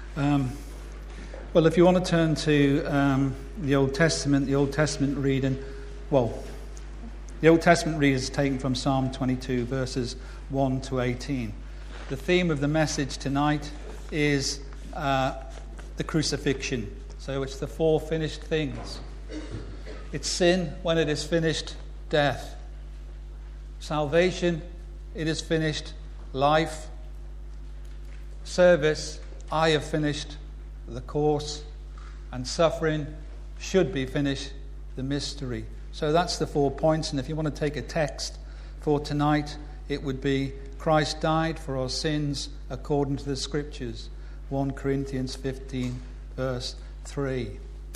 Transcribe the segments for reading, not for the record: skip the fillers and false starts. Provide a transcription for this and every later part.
Well, if you want to turn to the Old Testament reading, the Old Testament reading is taken from Psalm 22, verses 1 to 18. The theme of the message tonight is the crucifixion. So it's the four finished things. It's sin, when it is finished, death. Salvation, it is finished, life. Service, I have finished the course. And suffering should be finished, the mystery. So that's the 4 points. And if you want to take a text for tonight, it would be Christ died for our sins according to the Scriptures. 1 Corinthians 15, verse 3.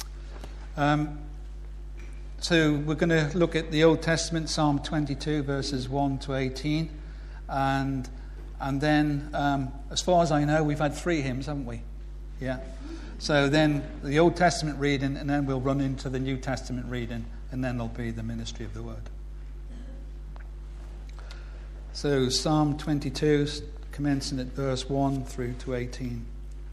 So we're going to look at the Old Testament, Psalm 22, verses 1 to 18. And then, as far as I know, we've had 3 hymns, haven't we? Yeah. So then the Old Testament reading, and then we'll run into the New Testament reading, and then there'll be the ministry of the word. So Psalm 22, commencing at verse 1 through to 18.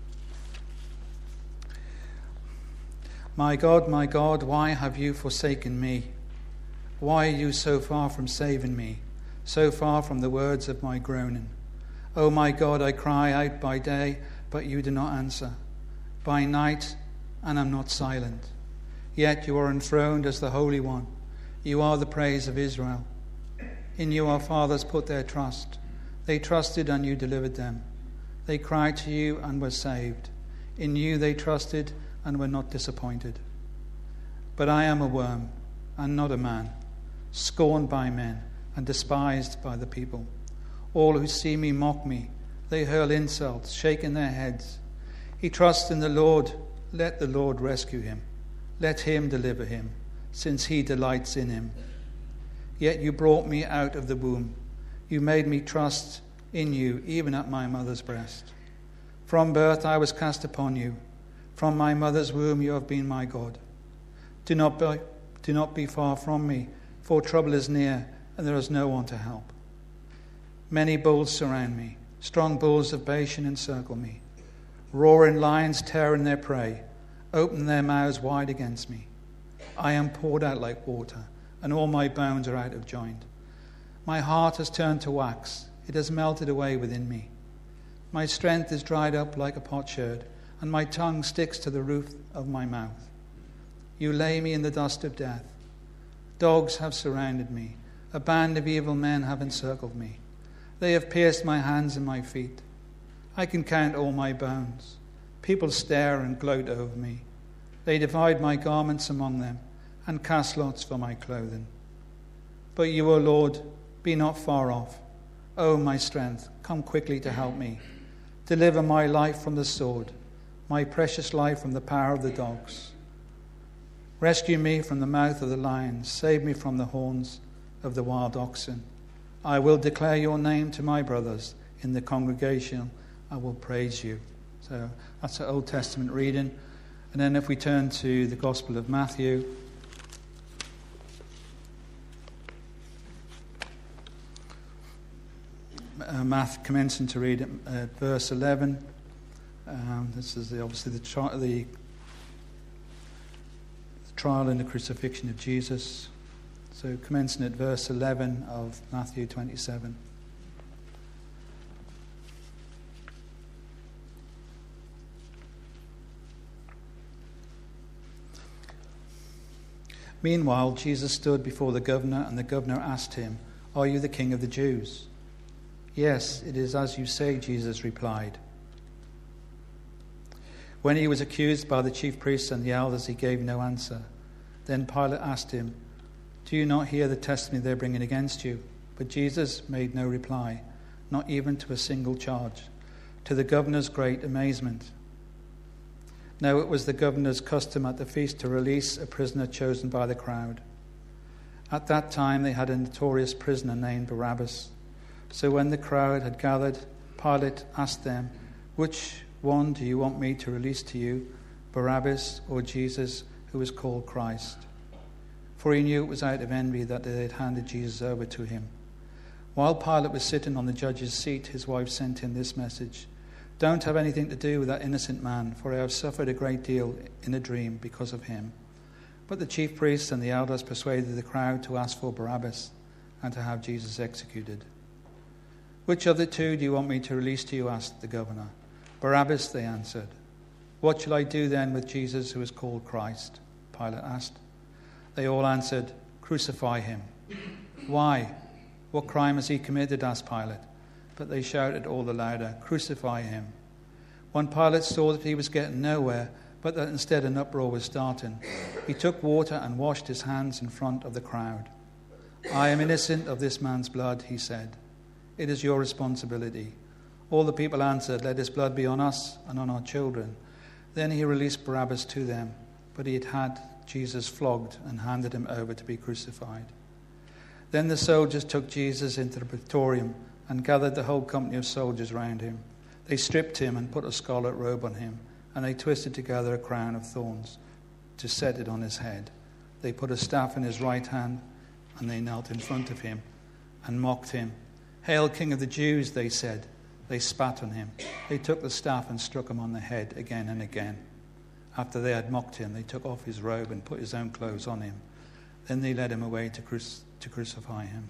My God, why have you forsaken me? Why are you so far from saving me, so far from the words of my groaning? O my God, I cry out by day, but you do not answer. By night, and am not silent. Yet you are enthroned as the Holy One. You are the praise of Israel. In you our fathers put their trust. They trusted and you delivered them. They cried to you and were saved. In you they trusted and were not disappointed. But I am a worm and not a man, scorned by men and despised by the people. All who see me mock me. They hurl insults, shaking their heads. He trusts in the Lord. Let the Lord rescue him. Let him deliver him, since he delights in him. Yet you brought me out of the womb. You made me trust in you, even at my mother's breast. From birth I was cast upon you. From my mother's womb you have been my God. Do not be far from me, for trouble is near, and there is no one to help. Many bulls surround me. Strong bulls of Bashan encircle me. Roaring lions tearing their prey, open their mouths wide against me. I am poured out like water, and all my bones are out of joint. My heart has turned to wax. It has melted away within me. My strength is dried up like a potsherd, and my tongue sticks to the roof of my mouth. You lay me in the dust of death. Dogs have surrounded me. A band of evil men have encircled me. They have pierced my hands and my feet. I can count all my bones. People stare and gloat over me. They divide my garments among them and cast lots for my clothing. But you, O Lord, be not far off. O my strength, come quickly to help me. Deliver my life from the sword, my precious life from the power of the dogs. Rescue me from the mouth of the lions. Save me from the horns of the wild oxen. I will declare your name to my brothers. In the congregation I will praise you. So that's the Old Testament reading. And then if we turn to the Gospel of Matthew, commencing to read at verse 11. This is obviously the trial and the crucifixion of Jesus. So commencing at verse 11 of Matthew 27. Meanwhile, Jesus stood before the governor, and the governor asked him, "Are you the king of the Jews?" "Yes, it is as you say," Jesus replied. When he was accused by the chief priests and the elders, he gave no answer. Then Pilate asked him, "Do you not hear the testimony they're bringing against you?" But Jesus made no reply, not even to a single charge, to the governor's great amazement. Now it was the governor's custom at the feast to release a prisoner chosen by the crowd. At that time they had a notorious prisoner named Barabbas. So when the crowd had gathered, Pilate asked them, "Which one do you want me to release to you, Barabbas or Jesus, who is called Christ?" For he knew it was out of envy that they had handed Jesus over to him. While Pilate was sitting on the judge's seat, his wife sent him this message, Don't have anything to do with that innocent man, for I have suffered a great deal in a dream because of him." But the chief priests and the elders persuaded the crowd to ask for Barabbas and to have Jesus executed. "Which of the two do you want me to release to you?" asked the governor. "Barabbas," they answered. "What shall I do then with Jesus, who is called Christ?" Pilate asked. They all answered, "Crucify him." "Why? What crime has he committed?" asked Pilate. But they shouted all the louder, "Crucify him." When Pilate saw that he was getting nowhere, but that instead an uproar was starting, he took water and washed his hands in front of the crowd. "I am innocent of this man's blood," he said. "It is your responsibility." All the people answered, "Let his blood be on us and on our children." Then he released Barabbas to them, but he had Jesus flogged and handed him over to be crucified. Then the soldiers took Jesus into the praetorium and gathered the whole company of soldiers round him. They stripped him and put a scarlet robe on him, and they twisted together a crown of thorns to set it on his head. They put a staff in his right hand, and they knelt in front of him and mocked him. "Hail, King of the Jews," they said. They spat on him. They took the staff and struck him on the head again and again. After they had mocked him, they took off his robe and put his own clothes on him. Then they led him away to crucify him.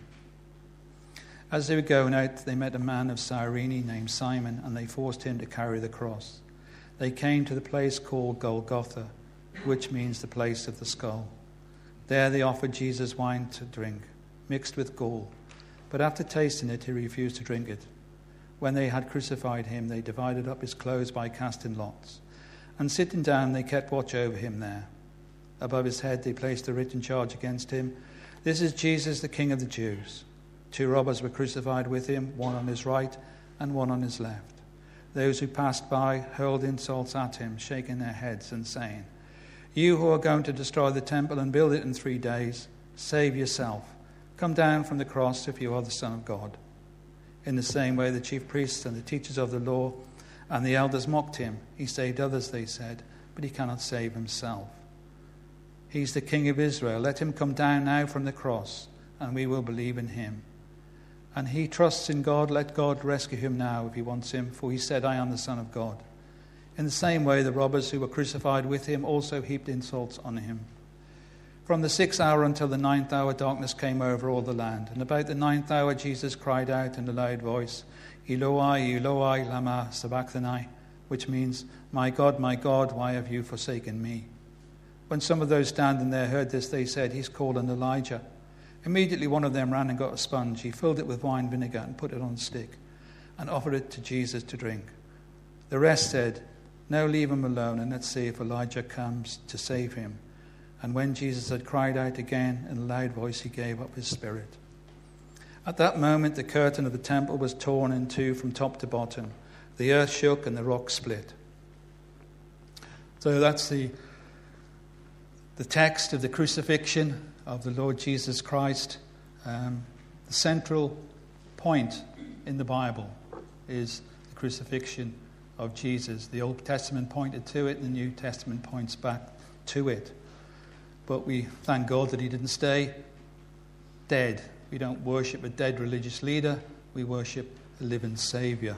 As they were going out, they met a man of Cyrene named Simon, and they forced him to carry the cross. They came to the place called Golgotha, which means the place of the skull. There they offered Jesus wine to drink, mixed with gall. But after tasting it, he refused to drink it. When they had crucified him, they divided up his clothes by casting lots. And sitting down, they kept watch over him there. Above his head, they placed a written charge against him: "This is Jesus, the King of the Jews." 2 robbers were crucified with him, one on his right and one on his left. Those who passed by hurled insults at him, shaking their heads and saying, "You who are going to destroy the temple and build it in 3 days, save yourself. Come down from the cross if you are the Son of God." In the same way, the chief priests and the teachers of the law and the elders mocked him. "He saved others," they said, "but he cannot save himself. He's the King of Israel. Let him come down now from the cross, and we will believe in him. And he trusts in God. Let God rescue him now if he wants him, for he said, 'I am the Son of God.'" In the same way, the robbers who were crucified with him also heaped insults on him. From the 6th hour until the 9th hour, darkness came over all the land. And about the 9th hour, Jesus cried out in a loud voice, "Eloi, Eloi, lama sabachthani," which means, my God, why have you forsaken me?" When some of those standing there heard this, they said, "He's calling Elijah." Immediately one of them ran and got a sponge. He filled it with wine vinegar and put it on a stick and offered it to Jesus to drink. The rest said, "No, leave him alone, and let's see if Elijah comes to save him." And when Jesus had cried out again in a loud voice, he gave up his spirit. At that moment, the curtain of the temple was torn in two from top to bottom. The earth shook and the rocks split. So that's the text of the crucifixion of the Lord Jesus Christ. The central point in the Bible is the crucifixion of Jesus. The Old Testament pointed to it, and the New Testament points back to it. But we thank God that he didn't stay dead. We don't worship a dead religious leader. We worship a living Saviour.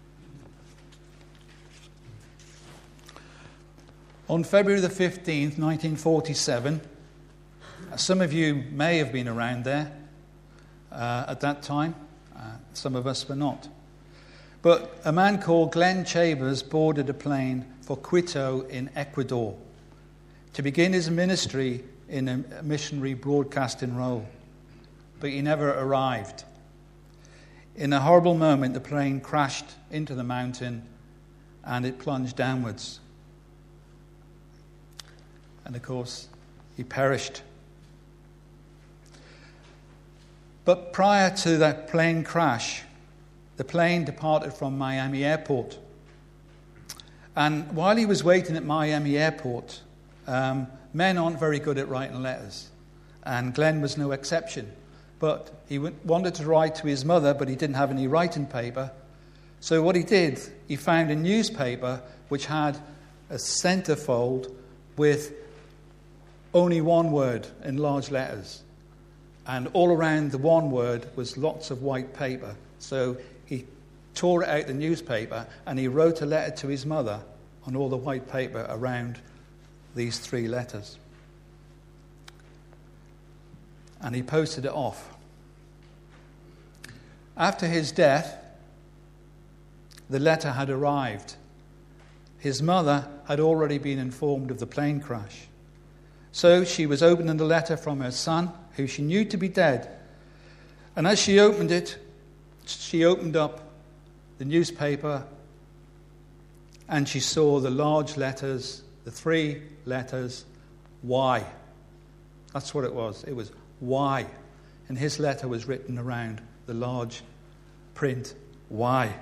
On February the 15th, 1947, some of you may have been around there at that time. Some of us were not. But a man called Glenn Chavers boarded a plane for Quito in Ecuador to begin his ministry in a missionary broadcasting role. But he never arrived. In a horrible moment, the plane crashed into the mountain and it plunged downwards. And of course, he perished. But prior to that plane crash, the plane departed from Miami Airport. And while he was waiting at Miami Airport, men aren't very good at writing letters. And Glenn was no exception. But he wanted to write to his mother, but he didn't have any writing paper. So what he did, he found a newspaper which had a centerfold with only one word in large letters. And all around the one word was lots of white paper. So he tore it out the newspaper, and he wrote a letter to his mother on all the white paper around these 3 letters. And he posted it off. After his death, the letter had arrived. His mother had already been informed of the plane crash. So she was opening the letter from her son, who she knew to be dead. And as she opened it, she opened up the newspaper and she saw the large letters, the 3 letters, Y. That's what it was. It was Y. And his letter was written around the large print Y.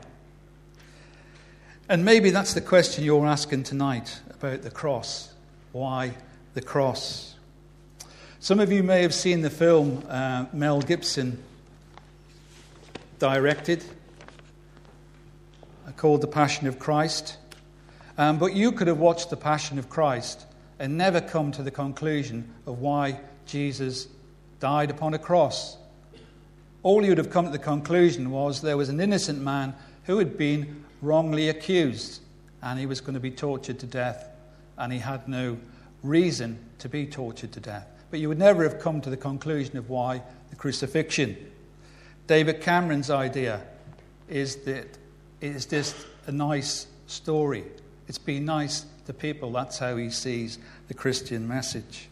And maybe that's the question you're asking tonight about the cross. Why the cross? Some of you may have seen the film Mel Gibson directed, called The Passion of Christ. But you could have watched The Passion of Christ and never come to the conclusion of why Jesus died upon a cross. All you would have come to the conclusion was there was an innocent man who had been wrongly accused, and he was going to be tortured to death, and he had no reason to be tortured to death. But you would never have come to the conclusion of why the crucifixion. David Cameron's idea is that it is just a nice story. It's been nice to people. That's how he sees the Christian message.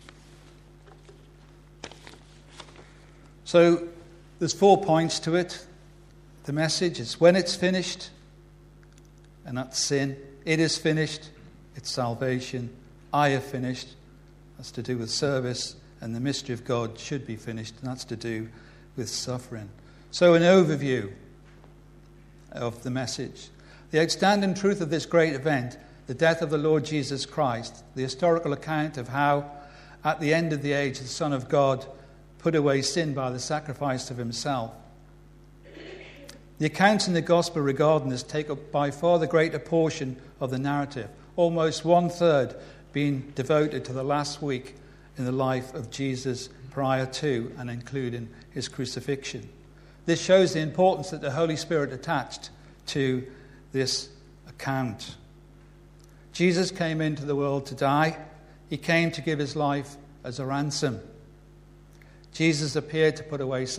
So there's 4 points to it. The message is when it's finished, and that's sin. It is finished. It's salvation. I have finished. That's to do with service. And the mystery of God should be finished. And that's to do with suffering. So an overview of the message. The outstanding truth of this great event, the death of the Lord Jesus Christ, the historical account of how, at the end of the age, the Son of God put away sin by the sacrifice of himself. The accounts in the Gospel regarding this take up by far the greater portion of the narrative, almost 1/3 being devoted to the last week in the life of Jesus prior to and including his crucifixion. This shows the importance that the Holy Spirit attached to this account. Jesus came into the world to die. He came to give his life as a ransom. Jesus appeared to put away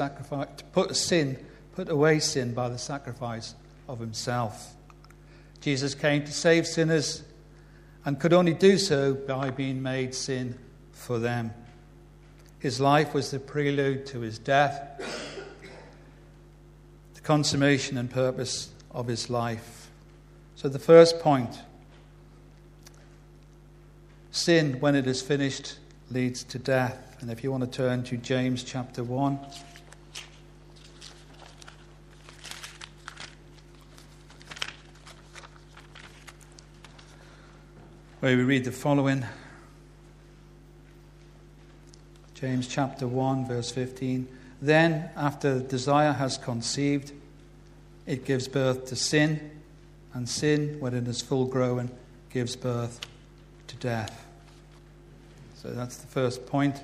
sin by the sacrifice of himself. Jesus came to save sinners and could only do so by being made sin for them. His life was the prelude to his death, the consummation and purpose of his life. So the first point, sin, when it is finished, leads to death. And if you want to turn to James chapter 1. Where we read the following. James chapter 1, verse 15. Then, after desire has conceived, it gives birth to sin, and sin, when it is full grown, gives birth to death. So that's the first point.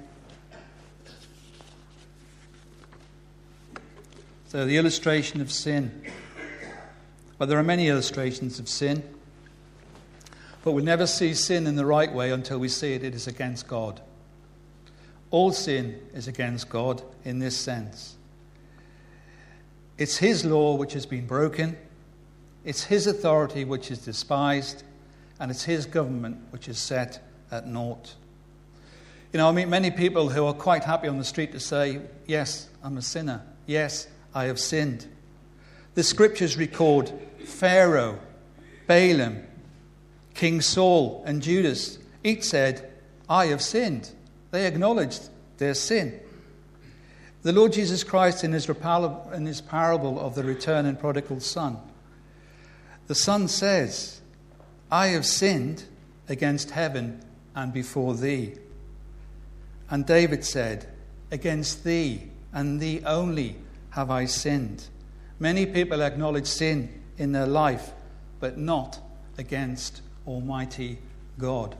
So the illustration of sin. Well, there are many illustrations of sin, but we'll never see sin in the right way until we see it is against God. All sin is against God in this sense. It's his law which has been broken, it's his authority which is despised, and it's his government which is set at naught. You know, I meet many people who are quite happy on the street to say, yes, I'm a sinner. Yes, I have sinned. The scriptures record Pharaoh, Balaam, King Saul, and Judas. Each said, I have sinned. They acknowledged their sin. The Lord Jesus Christ, in his parable of the returning prodigal son, the son says, I have sinned against heaven and before thee. And David said, against thee and thee only have I sinned. Many people acknowledge sin in their life, but not against Almighty God.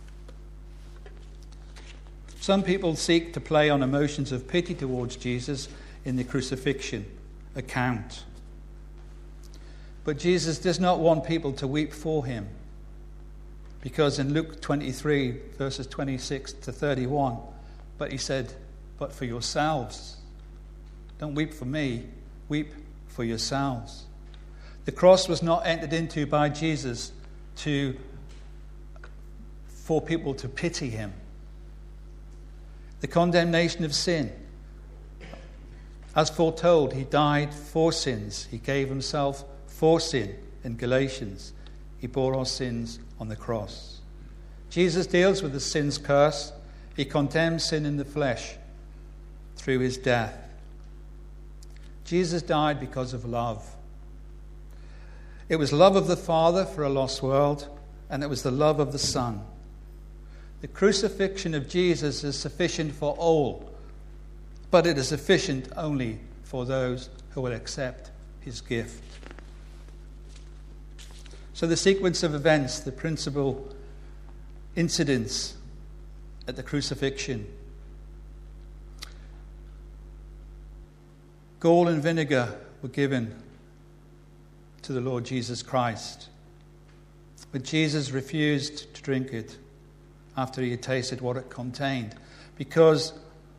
Some people seek to play on emotions of pity towards Jesus in the crucifixion account. But Jesus does not want people to weep for him. Because in Luke 23, verses 26 to 31, but he said, but for yourselves. Don't weep for me, weep for yourselves. The cross was not entered into by Jesus for people to pity him. The condemnation of sin. As foretold, he died for sins. He gave himself for sin in Galatians. He bore our sins on the cross. Jesus deals with the sin's curse. He condemns sin in the flesh through his death. Jesus died because of love. It was love of the Father for a lost world, and it was the love of the Son. The crucifixion of Jesus is sufficient for all, but it is sufficient only for those who will accept his gift. So the sequence of events, the principal incidents at the crucifixion. Gall and vinegar were given to the Lord Jesus Christ, but Jesus refused to drink it after he had tasted what it contained, because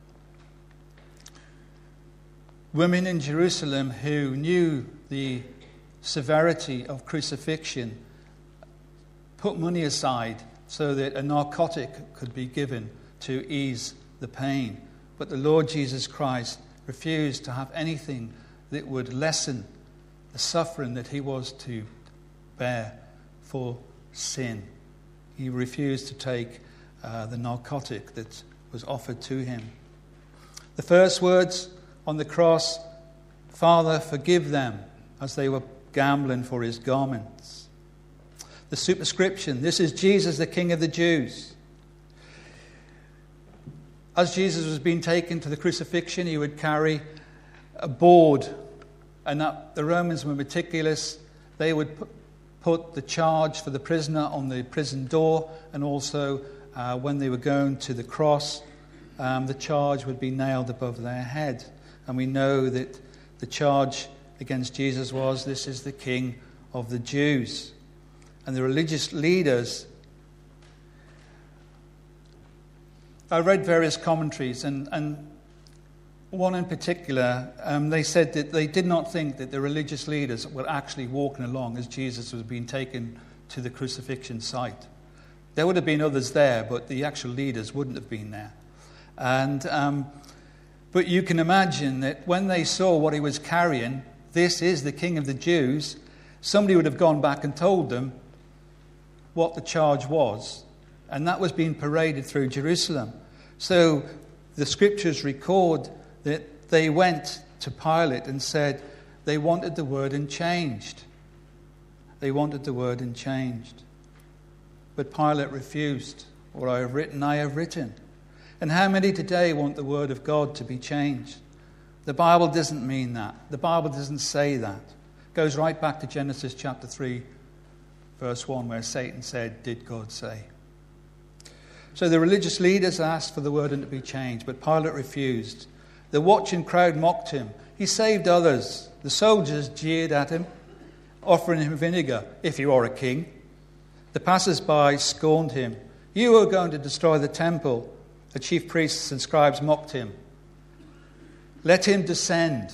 women in Jerusalem who knew the severity of crucifixion put money aside so that a narcotic could be given to ease the pain. But the Lord Jesus Christ refused to have anything that would lessen the suffering that he was to bear for sin. He refused to take the narcotic that was offered to him. The first words on the cross, Father, forgive them, as they were gambling for his garments. The superscription, this is Jesus, the King of the Jews. As Jesus was being taken to the crucifixion, he would carry a board, and the Romans were meticulous. They would put the charge for the prisoner on the prison door, and also when they were going to the cross, the charge would be nailed above their head. And we know that the charge against Jesus was, this is the King of the Jews. And the religious leaders, I read various commentaries, and one in particular, they said that they did not think that the religious leaders were actually walking along as Jesus was being taken to the crucifixion site. There would have been others there, but the actual leaders wouldn't have been there. And but you can imagine that when they saw what he was carrying, this is the King of the Jews, somebody would have gone back and told them what the charge was, and that was being paraded through Jerusalem. So the scriptures record that they went to Pilate and said they wanted the word unchanged. They wanted the word unchanged. But Pilate refused. What I have written, I have written. And how many today want the word of God to be changed? The Bible doesn't mean that. The Bible doesn't say that. It goes right back to Genesis chapter 3, verse 1, where Satan said, did God say? So the religious leaders asked for the word to be changed, but Pilate refused. The watching crowd mocked him. He saved others. The soldiers jeered at him, offering him vinegar, if you are a king. The passers-by scorned him. You are going to destroy the temple. The chief priests and scribes mocked him. Let him descend.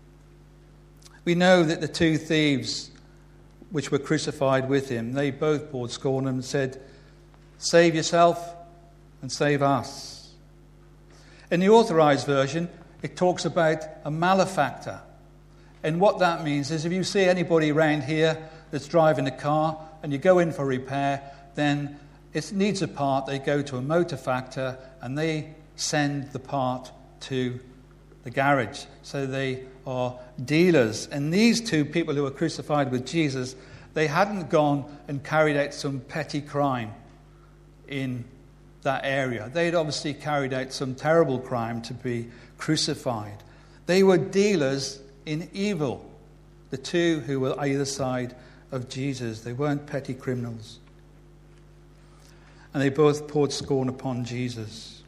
We know that the two thieves which were crucified with him, they both poured scorn and said, save yourself and save us. In the Authorized Version, it talks about a malefactor. And what that means is if you see anybody around here that's driving a car and you go in for repair, then it needs a part, they go to a motor factor and they send the part to the garage. So they are dealers. And these two people who were crucified with Jesus, they hadn't gone and carried out some petty crime in that area. They'd obviously carried out some terrible crime to be crucified. They were dealers in evil, the two who were either side of Jesus. They weren't petty criminals. And they both poured scorn upon Jesus.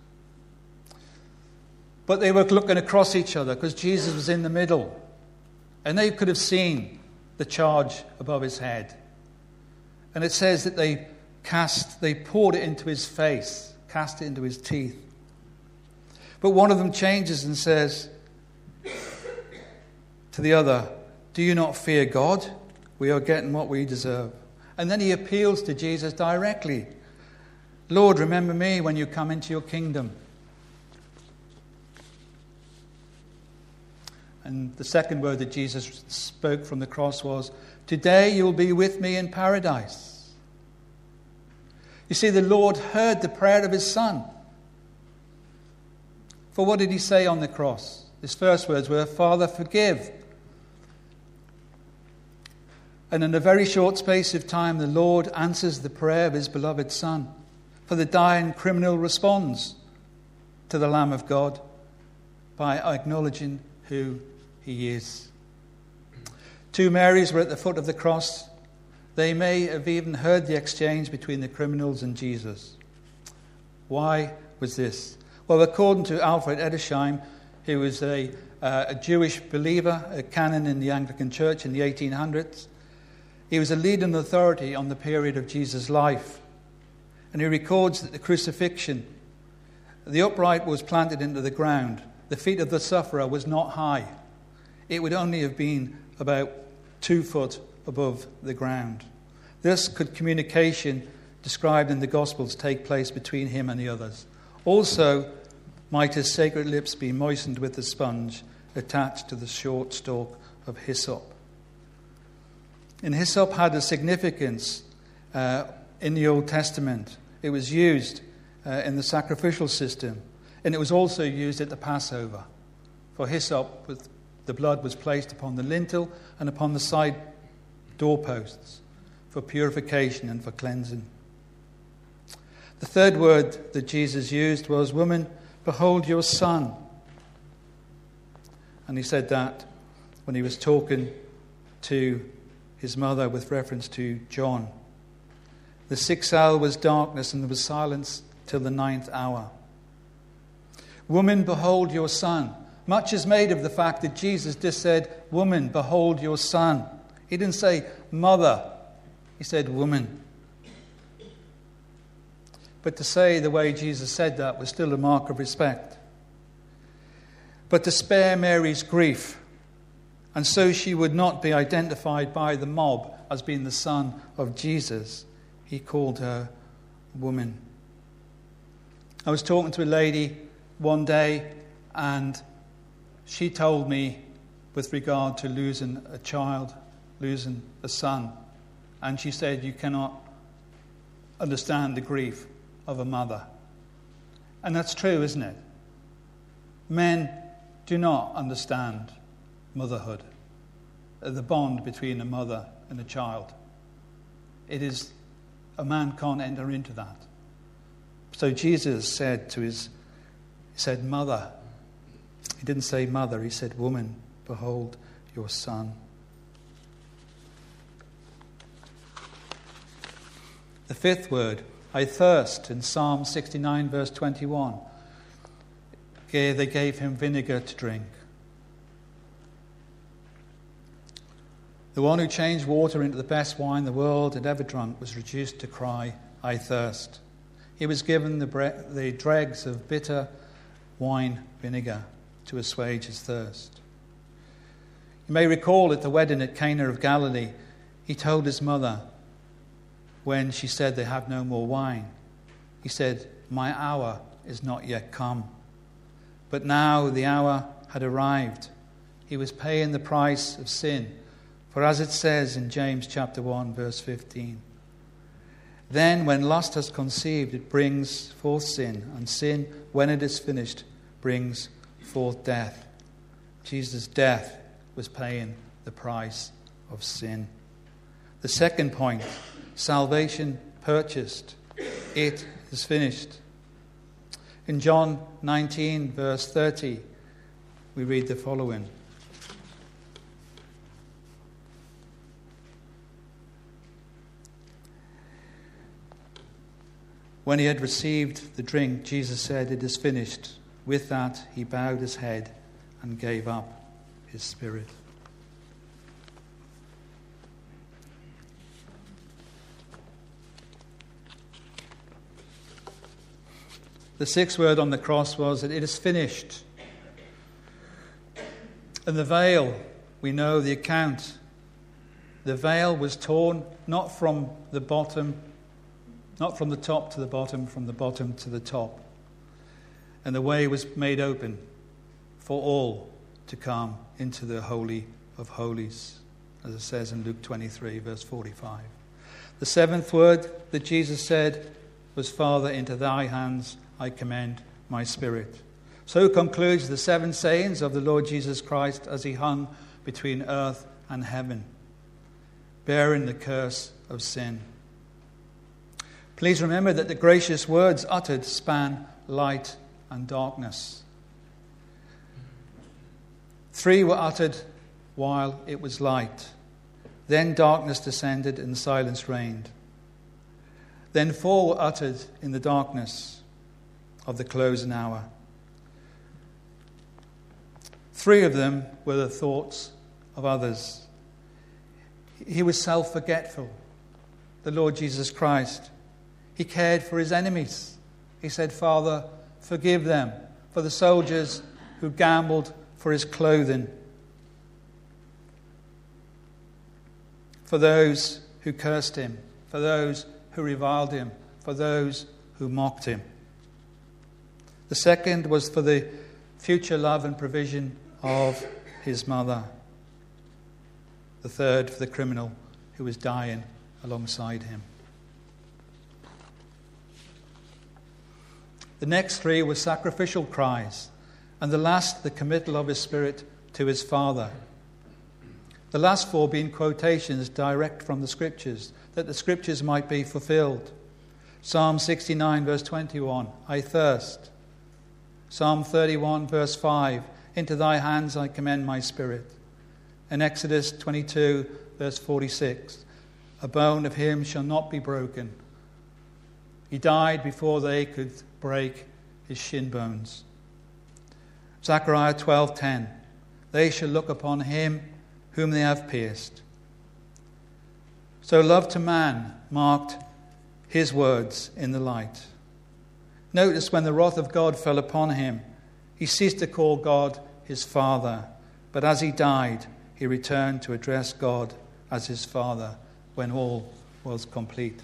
But they were looking across each other because Jesus was in the middle. And they could have seen the charge above his head. And it says that they poured it into his face, cast it into his teeth. But one of them changes and says to the other, "Do you not fear God? We are getting what we deserve." And then he appeals to Jesus directly. "Lord, remember me when you come into your kingdom." And the second word that Jesus spoke from the cross was, "Today you will be with me in paradise." You see, the Lord heard the prayer of his Son. For what did he say on the cross? His first words were, "Father, forgive." And in a very short space of time, the Lord answers the prayer of his beloved Son. For the dying criminal responds to the Lamb of God by acknowledging who he is. Two Marys were at the foot of the cross. They may have even heard the exchange between the criminals and Jesus. Why was this? Well, according to Alfred Edersheim, who was a Jewish believer, a canon in the Anglican Church in the 1800s, he was a leading authority on the period of Jesus' life. And he records that the crucifixion, the upright was planted into the ground. The feet of the sufferer was not high. It would only have been about 2 foot above the ground. Thus could communication described in the Gospels take place between him and the others. Also might his sacred lips be moistened with the sponge attached to the short stalk of hyssop. And hyssop had a significance in the Old Testament. It was used in the sacrificial system, and it was also used at the Passover. For hyssop, the blood was placed upon the lintel and upon the side doorposts for purification and for cleansing. The third word that Jesus used was, "Woman, behold your son." And he said that when he was talking to his mother with reference to John. The 6th hour was darkness, and there was silence till the 9th hour. "Woman, behold your son." Much is made of the fact that Jesus just said, "Woman, behold your son." He didn't say, "Mother." He said, "Woman." But to say the way Jesus said that was still a mark of respect. But to spare Mary's grief, and so she would not be identified by the mob as being the son of Jesus, he called her woman. I was talking to a lady one day, and she told me with regard to losing a child, losing a son, and she said, "You cannot understand the grief of a mother." And that's true, isn't it? Men do not understand motherhood, the bond between a mother and a child. A man can't enter into that. So Jesus said he said, "Mother." He didn't say mother, he said, "Woman, behold your son." The fifth word, "I thirst," in Psalm 69, verse 21. They gave him vinegar to drink. The one who changed water into the best wine the world had ever drunk was reduced to cry, "I thirst." He was given the dregs of bitter wine vinegar to assuage his thirst. You may recall at the wedding at Cana of Galilee, he told his mother when she said they have no more wine, he said, "My hour is not yet come." But now the hour had arrived. He was paying the price of sin. For as it says in James chapter 1, verse 15, "Then when lust has conceived, it brings forth sin, and sin, when it is finished, brings forth death." Jesus' death was paying the price of sin. The second point, salvation purchased. It is finished. In John 19, verse 30, we read the following. When he had received the drink, Jesus said, "It is finished." With that, he bowed his head and gave up his spirit. The sixth word on the cross was that it is finished. And the veil, we know the account. The veil was torn not from the bottom, not from the top to the bottom, from the bottom to the top. And the way was made open for all to come into the Holy of Holies, as it says in Luke 23, verse 45. The seventh word that Jesus said was, Father, into thy hands I commend my spirit. So concludes the seven sayings of the Lord Jesus Christ as he hung between earth and heaven, bearing the curse of sin. Please remember that the gracious words uttered span light and darkness. 3 were uttered while it was light. Then darkness descended and silence reigned. Then 4 were uttered in the darkness of the closing hour. 3 of them were the thoughts of others. He was self-forgetful, the Lord Jesus Christ. He cared for his enemies. He said, Father, forgive them, for the soldiers who gambled for his clothing, for those who cursed him, for those who reviled him, for those who mocked him. The second was for the future love and provision of his mother. The third for the criminal who was dying alongside him. The next 3 were sacrificial cries, and the last, the committal of his spirit to his Father. The last 4 being quotations direct from the Scriptures, that the Scriptures might be fulfilled. Psalm 69, verse 21, I thirst. Psalm 31, verse 5, into thy hands I commend my spirit. And Exodus 22, verse 46, a bone of him shall not be broken. He died before they could break his shin bones. Zechariah 12:10, they shall look upon him whom they have pierced. So love to man marked his words in the light. Notice when the wrath of God fell upon him, he ceased to call God his Father, but as he died, he returned to address God as his Father when all was complete.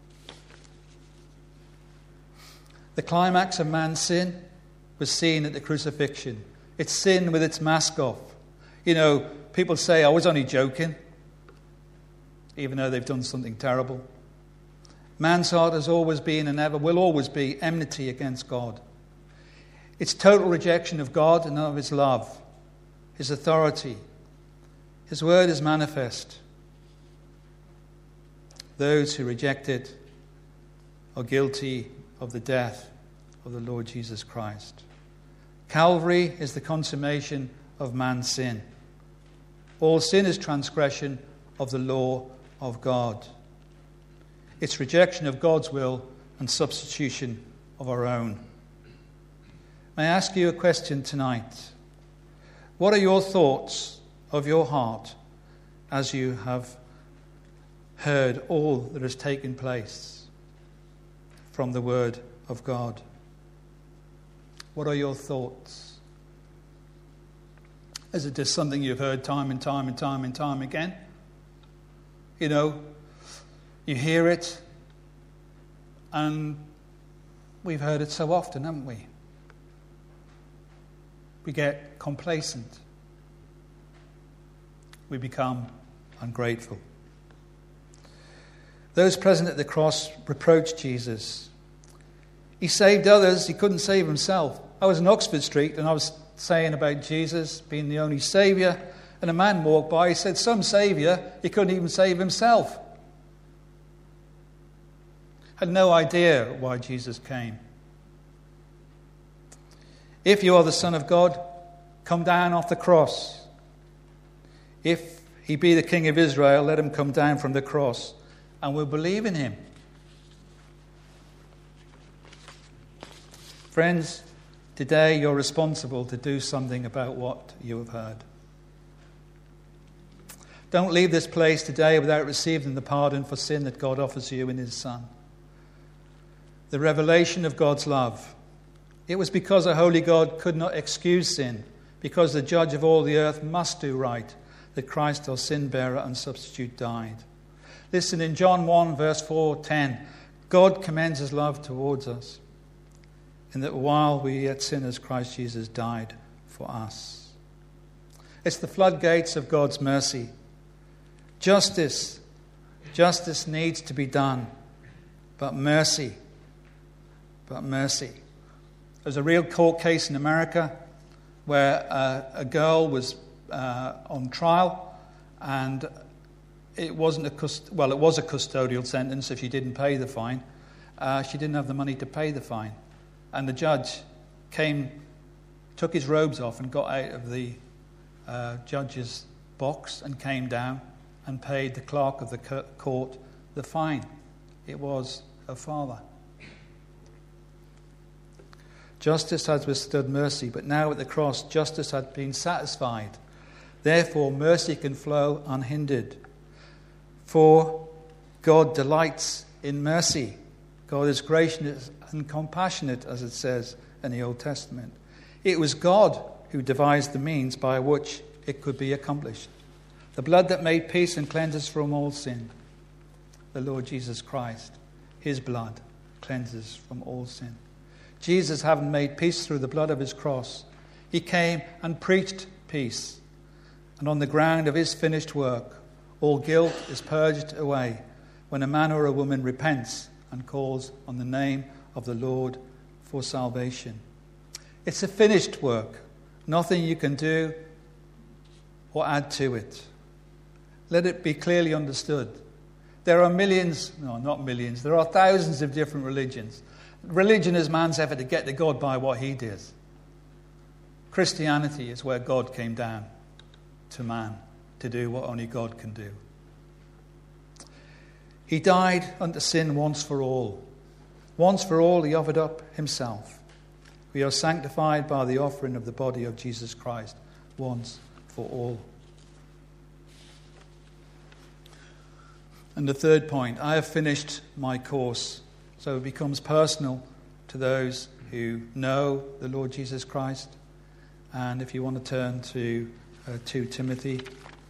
The climax of man's sin was seen at the crucifixion. It's sin with its mask off. You know, people say, I was only joking, even though they've done something terrible. Man's heart has always been and ever will always be enmity against God. It's total rejection of God and of his love, his authority. His word is manifest. Those who reject it are guilty of the death of the Lord Jesus Christ. Calvary is the consummation of man's sin. All sin is transgression of the law of God. It's rejection of God's will and substitution of our own. May I ask you a question tonight? What are your thoughts of your heart as you have heard all that has taken place from the Word of God? What are your thoughts? Is it just something you've heard time and time and time and time again? You know, you hear it, and we've heard it so often, haven't we? We get complacent. We become ungrateful. Those present at the cross reproached Jesus. He saved others, he couldn't save himself. I was in Oxford Street and I was saying about Jesus being the only Saviour, and a man walked by, he said, some Saviour, he couldn't even save himself. Had no idea why Jesus came. If you are the Son of God, come down off the cross. If he be the King of Israel, let him come down from the cross, and we'll believe in him. Friends, today you're responsible to do something about what you have heard. Don't leave this place today without receiving the pardon for sin that God offers you in his Son. The revelation of God's love, It was because a holy God could not excuse sin, because the judge of all the earth must do right, that Christ, our sin-bearer and substitute, died. Listen, in John 1, verse 4-10, God commends his love towards us, in that while we yet sinners, Christ Jesus died for us. It's the floodgates of God's mercy. Justice needs to be done, but mercy. There's a real court case in America where a girl was on trial, and it wasn't it was a custodial sentence if she didn't pay the fine. She didn't have the money to pay the fine, and the judge took his robes off and got out of the judge's box and came down and paid the clerk of the court the fine. It was her father. Justice has withstood mercy, but now at the cross, justice had been satisfied. Therefore, mercy can flow unhindered. For God delights in mercy. God is gracious and compassionate, as it says in the Old Testament. It was God who devised the means by which it could be accomplished. The blood that made peace and cleanses from all sin. The Lord Jesus Christ, his blood cleanses from all sin. Jesus, having made peace through the blood of his cross, he came and preached peace. And on the ground of his finished work, all guilt is purged away when a man or a woman repents and calls on the name of the Lord for salvation. It's a finished work. Nothing you can do or add to it. Let it be clearly understood. There are there are thousands of different religions. Religion is man's effort to get to God by what he did. Christianity is where God came down to man to do what only God can do. He died unto sin once for all. Once for all he offered up himself. We are sanctified by the offering of the body of Jesus Christ once for all. And the third point, I have finished my course. So it becomes personal to those who know the Lord Jesus Christ. And if you want to turn to 2 Timothy.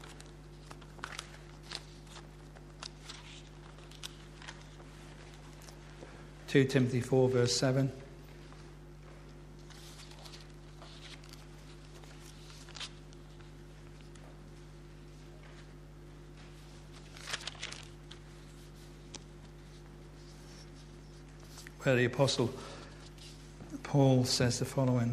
2 Timothy 4, verse 7. Where the Apostle Paul says the following.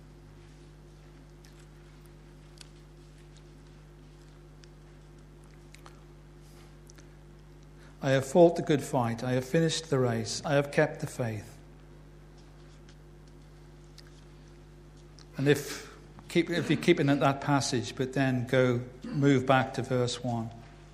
I have fought the good fight, I have finished the race, I have kept the faith. And if you're keeping at that passage, but then move back to verse 1.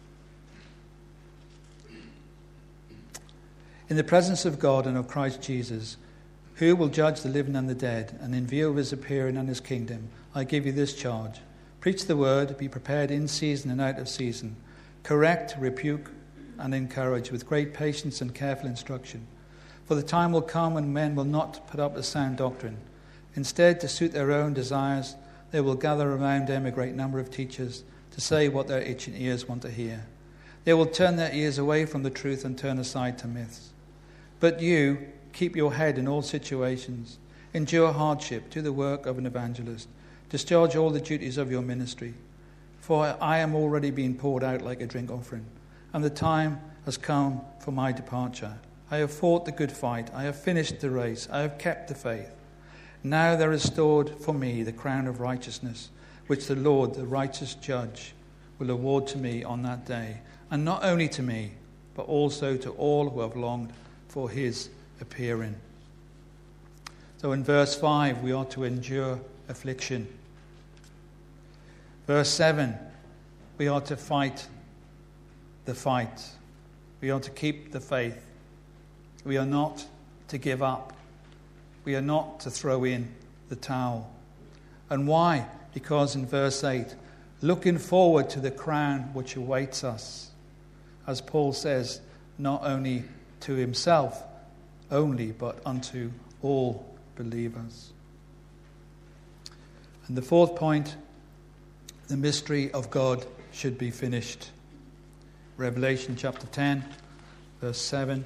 In the presence of God and of Christ Jesus, who will judge the living and the dead, and in view of his appearing and his kingdom, I give you this charge. Preach the word, be prepared in season and out of season. Correct, rebuke, and encourage with great patience and careful instruction. For the time will come when men will not put up with sound doctrine. Instead, to suit their own desires, they will gather around them a great number of teachers to say what their itching ears want to hear. They will turn their ears away from the truth and turn aside to myths. But you, keep your head in all situations. Endure hardship, do the work of an evangelist. Discharge all the duties of your ministry. For I am already being poured out like a drink offering, and the time has come for my departure. I have fought the good fight. I have finished the race. I have kept the faith. Now there is stored for me the crown of righteousness, which the Lord, the righteous judge, will award to me on that day. And not only to me, but also to all who have longed for his appearing. So in verse 5, we are to endure affliction. Verse 7, we are to fight the fight. We are to keep the faith. We are not to give up. We are not to throw in the towel. And why? Because in verse 8, looking forward to the crown which awaits us. As Paul says, not only to himself only, but unto all believers. And the fourth point, the mystery of God should be finished. Revelation chapter 10, verse 7.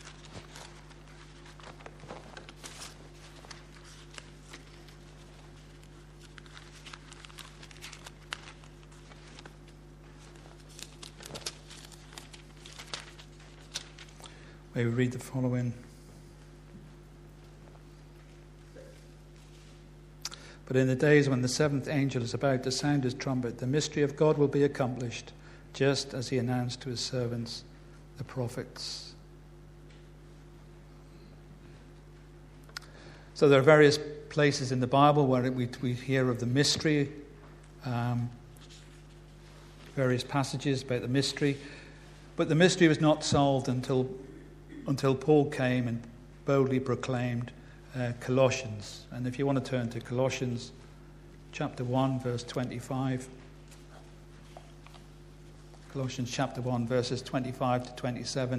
May we read the following. But in the days when the seventh angel is about to sound his trumpet, the mystery of God will be accomplished, just as he announced to his servants, the prophets. So there are various places in the Bible where we hear of the mystery, various passages about the mystery. But the mystery was not solved until Paul came and boldly proclaimed Colossians. And if you want to turn to Colossians chapter 1, verse 25. Colossians chapter 1, verses 25 to 27.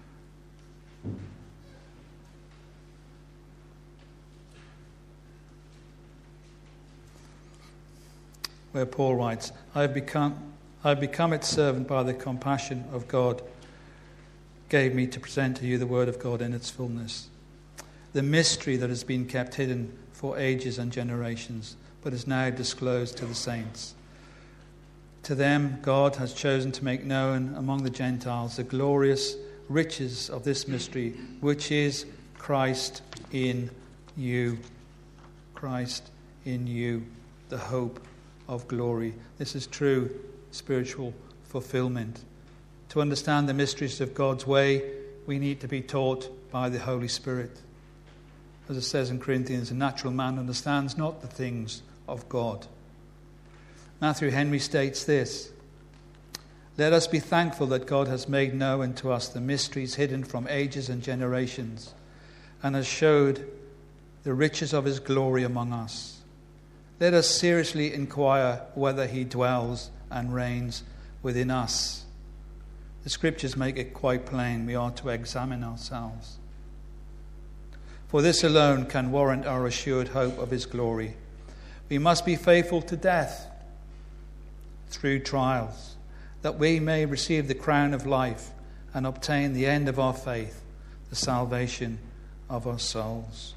Where Paul writes, I have become its servant by the compassion of God, gave me to present to you the word of God in its fullness. The mystery that has been kept hidden for ages and generations, but is now disclosed to the saints. To them God has chosen to make known among the Gentiles the glorious riches of this mystery, which is Christ in you. Christ in you, the hope of glory. This is true spiritual fulfillment. To understand the mysteries of God's way, we need to be taught by the Holy Spirit. As it says in Corinthians, a natural man understands not the things of God. Matthew Henry states this: let us be thankful that God has made known to us the mysteries hidden from ages and generations, and has showed the riches of his glory among us. Let us seriously inquire whether he dwells and reigns within us. The scriptures make it quite plain we are to examine ourselves. For this alone can warrant our assured hope of his glory. We must be faithful to death through trials, that we may receive the crown of life and obtain the end of our faith, the salvation of our souls.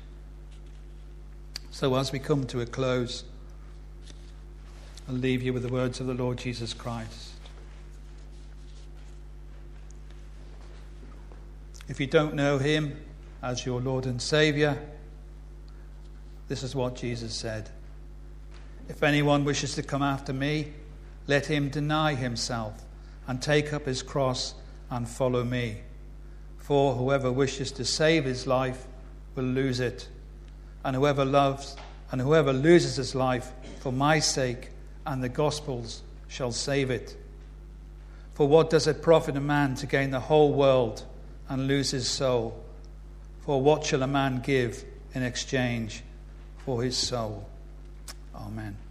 So as we come to a close, I'll leave you with the words of the Lord Jesus Christ. If you don't know him as your Lord and Saviour, this is what Jesus said. If anyone wishes to come after me, let him deny himself and take up his cross and follow me. For whoever wishes to save his life will lose it, and whoever loses his life for my sake and the gospel's shall save it. For what does it profit a man to gain the whole world and lose his soul? For what shall a man give in exchange for his soul? Amen.